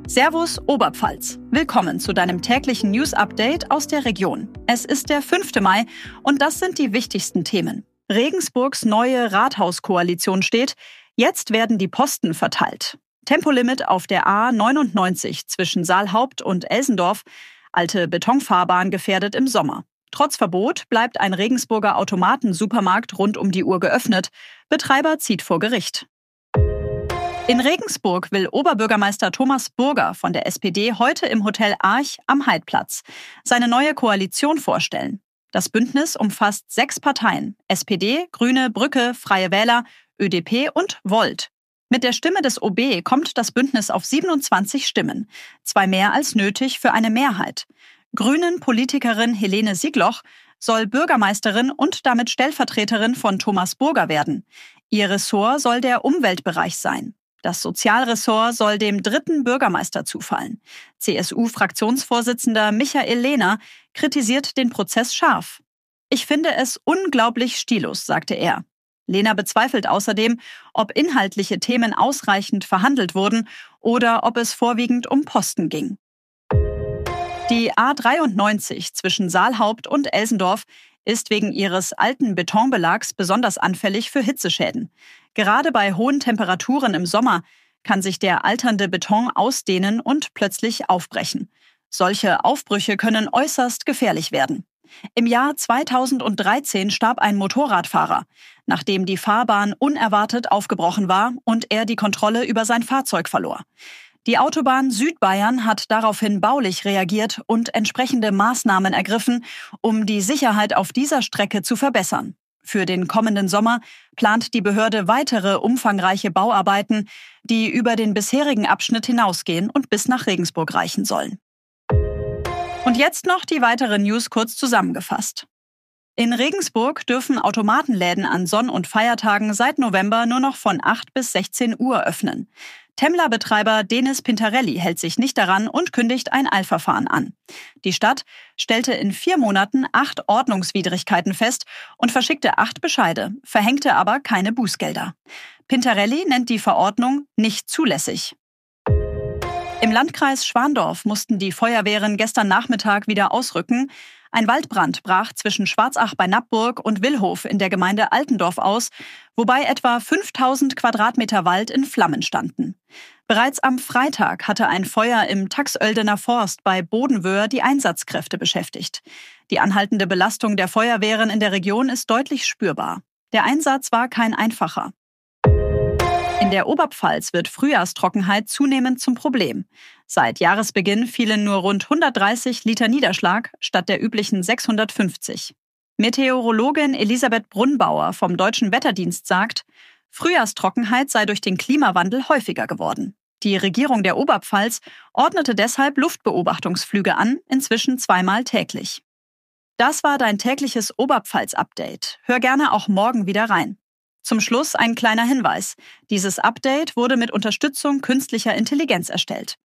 Servus Oberpfalz. Willkommen zu deinem täglichen News-Update aus der Region. Es ist der 5. Mai und das sind die wichtigsten Themen. Regensburgs neue Rathauskoalition steht. Jetzt werden die Posten verteilt. Tempolimit auf der A99 zwischen Saalhaupt und Elsendorf. Alte Betonfahrbahn gefährdet im Sommer. Trotz Verbot bleibt ein Regensburger Automatensupermarkt rund um die Uhr geöffnet. Betreiber zieht vor Gericht. In Regensburg will Oberbürgermeister Thomas Burger von der SPD heute im Hotel Arch am Heidplatz seine neue Koalition vorstellen. Das Bündnis umfasst 6 Parteien: SPD, Grüne, Brücke, Freie Wähler, ÖDP und Volt. Mit der Stimme des OB kommt das Bündnis auf 27 Stimmen, 2 mehr als nötig für eine Mehrheit. Grünen-Politikerin Helene Siegloch soll Bürgermeisterin und damit Stellvertreterin von Thomas Burger werden. Ihr Ressort soll der Umweltbereich sein. Das Sozialressort soll dem 3. Bürgermeister zufallen. CSU-Fraktionsvorsitzender Michael Lehner kritisiert den Prozess scharf. Ich finde es unglaublich stillos, sagte er. Lehner bezweifelt außerdem, ob inhaltliche Themen ausreichend verhandelt wurden oder ob es vorwiegend um Posten ging. Die A93 zwischen Saalhaupt und Elsendorf ist wegen ihres alten Betonbelags besonders anfällig für Hitzeschäden. Gerade bei hohen Temperaturen im Sommer kann sich der alternde Beton ausdehnen und plötzlich aufbrechen. Solche Aufbrüche können äußerst gefährlich werden. Im Jahr 2013 starb ein Motorradfahrer, nachdem die Fahrbahn unerwartet aufgebrochen war und er die Kontrolle über sein Fahrzeug verlor. Die Autobahn Südbayern hat daraufhin baulich reagiert und entsprechende Maßnahmen ergriffen, um die Sicherheit auf dieser Strecke zu verbessern. Für den kommenden Sommer plant die Behörde weitere umfangreiche Bauarbeiten, die über den bisherigen Abschnitt hinausgehen und bis nach Regensburg reichen sollen. Und jetzt noch die weiteren News kurz zusammengefasst. In Regensburg dürfen Automatenläden an Sonn- und Feiertagen seit November nur noch von 8 bis 16 Uhr öffnen. Temmler-Betreiber Denis Pintarelli hält sich nicht daran und kündigt ein Eilverfahren an. Die Stadt stellte in 4 Monaten 8 Ordnungswidrigkeiten fest und verschickte 8 Bescheide, verhängte aber keine Bußgelder. Pintarelli nennt die Verordnung nicht zulässig. Im Landkreis Schwandorf mussten die Feuerwehren gestern Nachmittag wieder ausrücken. Ein Waldbrand brach zwischen Schwarzach bei Nappburg und Willhof in der Gemeinde Altendorf aus, wobei etwa 5000 Quadratmeter Wald in Flammen standen. Bereits am Freitag hatte ein Feuer im Taxöldener Forst bei Bodenwöhr die Einsatzkräfte beschäftigt. Die anhaltende Belastung der Feuerwehren in der Region ist deutlich spürbar. Der Einsatz war kein einfacher. In der Oberpfalz wird Frühjahrstrockenheit zunehmend zum Problem. Seit Jahresbeginn fielen nur rund 130 Liter Niederschlag statt der üblichen 650. Meteorologin Elisabeth Brunnbauer vom Deutschen Wetterdienst sagt, Frühjahrstrockenheit sei durch den Klimawandel häufiger geworden. Die Regierung der Oberpfalz ordnete deshalb Luftbeobachtungsflüge an, inzwischen 2-mal täglich. Das war dein tägliches Oberpfalz-Update. Hör gerne auch morgen wieder rein. Zum Schluss ein kleiner Hinweis. Dieses Update wurde mit Unterstützung künstlicher Intelligenz erstellt.